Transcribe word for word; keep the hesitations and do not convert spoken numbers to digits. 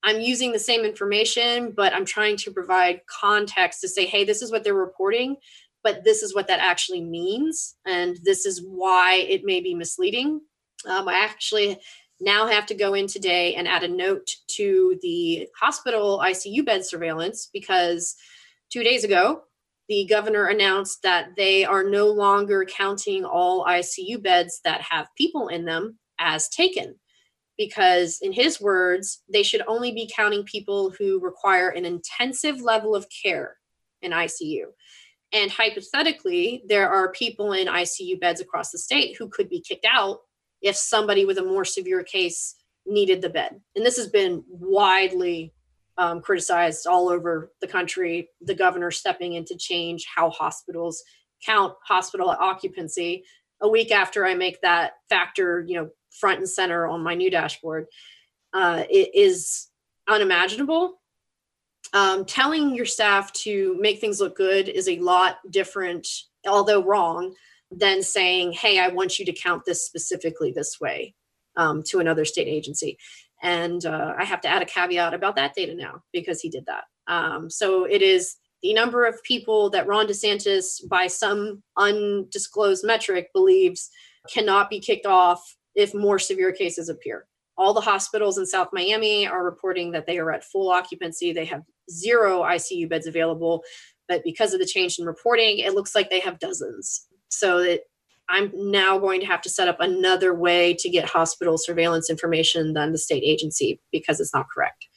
I'm using the same information, but I'm trying to provide context to say, hey, this is what they're reporting, but this is what that actually means. And this is why it may be misleading. Um, I actually now have to go in today and add a note to the hospital I C U bed surveillance, because two days ago, the governor announced that they are no longer counting all I C U beds that have people in them as taken, because in his words, they should only be counting people who require an intensive level of care in I C U. And hypothetically, there are people in I C U beds across the state who could be kicked out if somebody with a more severe case needed the bed. And this has been widely um, criticized all over the country, the governor stepping in to change how hospitals count hospital occupancy a week after I make that factor, you know, front and center on my new dashboard. Uh, it is unimaginable. Um, telling your staff to make things look good is a lot different, although wrong, than saying, hey, I want you to count this specifically this way um, to another state agency. And uh, I have to add a caveat about that data now because he did that. Um, so it is the number of people that Ron DeSantis, by some undisclosed metric, believes cannot be kicked off if more severe cases appear. All the hospitals in South Miami are reporting that they are at full occupancy. They have zero I C U beds available, but because of the change in reporting, it looks like they have dozens. So that I'm now going to have to set up another way to get hospital surveillance information than the state agency because it's not correct.